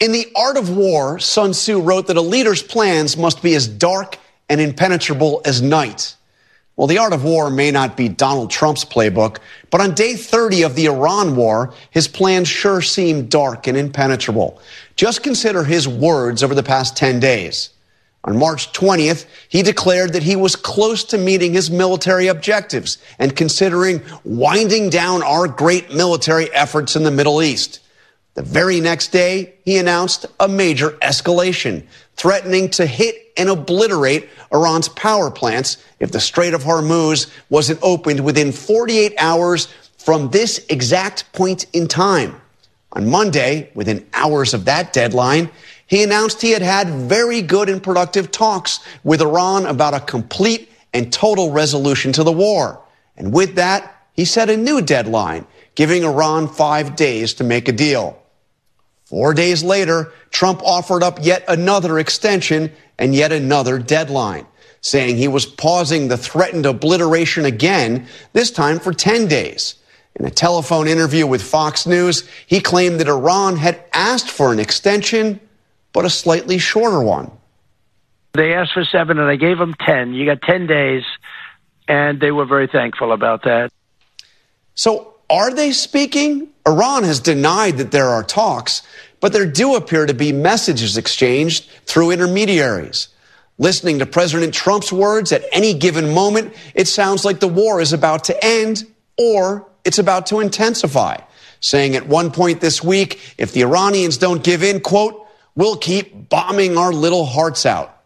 In The Art of War, Sun Tzu wrote that a leader's plans must be as dark and impenetrable as night. Well, The Art of War may not be Donald Trump's playbook, but on day 30 of the Iran war, his plans sure seem dark and impenetrable. Just consider his words over the past 10 days. On March 20th, he declared that he was close to meeting his military objectives and considering winding down our great military efforts in the Middle East. The very next day, he announced a major escalation, threatening to hit and obliterate Iran's power plants if the Strait of Hormuz wasn't opened within 48 hours from this exact point in time. On Monday, within hours of that deadline, he announced he had had very good and productive talks with Iran about a complete and total resolution to the war. And with that, he set a new deadline, giving Iran 5 days to make a deal. 4 days later, Trump offered up yet another extension and yet another deadline, saying he was pausing the threatened obliteration again, this time for 10 days. In a telephone interview with Fox News, he claimed that Iran had asked for an extension, but a slightly shorter one. They asked for 7 and I gave them 10. You got 10 days, and they were very thankful about that. So are they speaking? Iran has denied that there are talks, but there do appear to be messages exchanged through intermediaries. Listening to President Trump's words at any given moment, it sounds like the war is about to end or it's about to intensify, saying at one point this week, if the Iranians don't give in, quote, we'll keep bombing our little hearts out.